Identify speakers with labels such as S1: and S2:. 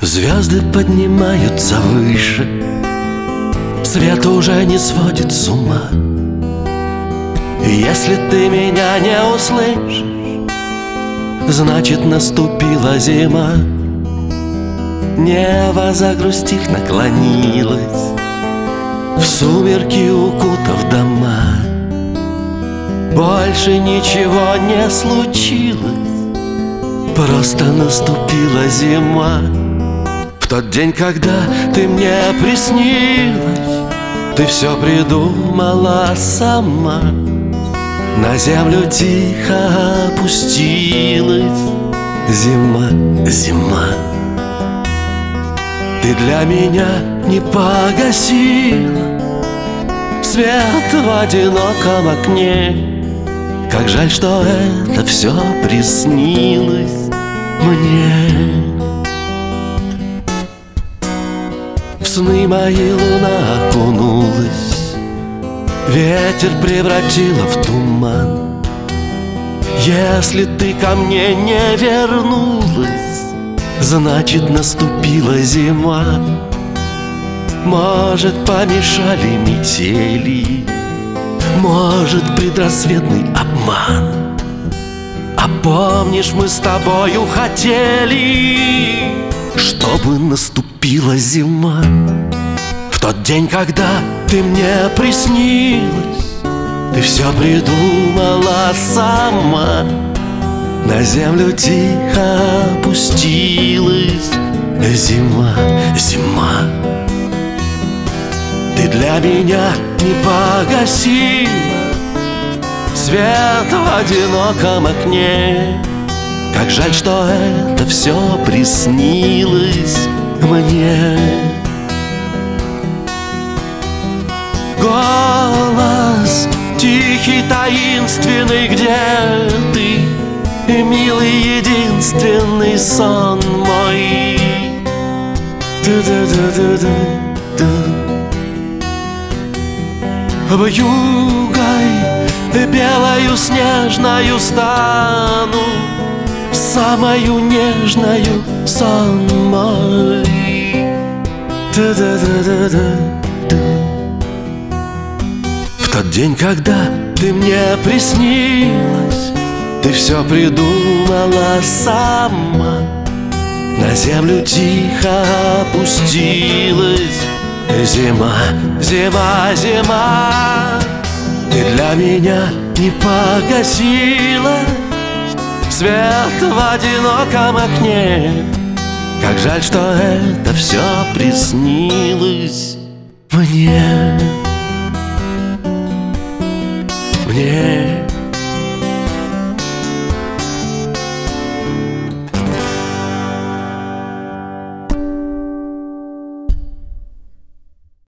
S1: Звезды поднимаются выше, свет уже не сводит с ума. И если ты меня не услышишь, значит наступила зима. Небо, загрустив, наклонилось, в сумерки укутав дома. Больше ничего не случилось, просто наступила зима. В тот день, когда ты мне приснилась, ты все придумала сама. На землю тихо опустилась зима, зима. Ты для меня не погасила свет в одиноком окне. Как жаль, что это все приснилось мне. В сны мои луна окунулась, ветер превратила в туман. Если ты ко мне не вернулась, значит наступила зима. Может, помешали метели, может, предрассветный обман. А помнишь, мы с тобою хотели, чтобы наступила зима. В тот день, когда ты мне приснилась, ты все придумала сама. На землю тихо опустилась зима, зима. Ты для меня не погасила свет в одиноком окне. Как жаль, что это все приснилось мне. Голос тихий, таинственный, где ты? И милый, единственный сон мой. Вьюгой белою снежною стану, самою нежною сон мой. В тот день, когда ты мне приснилась, ты все придумала сама. На землю тихо опустилась зима, зима, зима. Ты для меня не погасила свет в одиноком окне. Как жаль, что это все приснилось мне.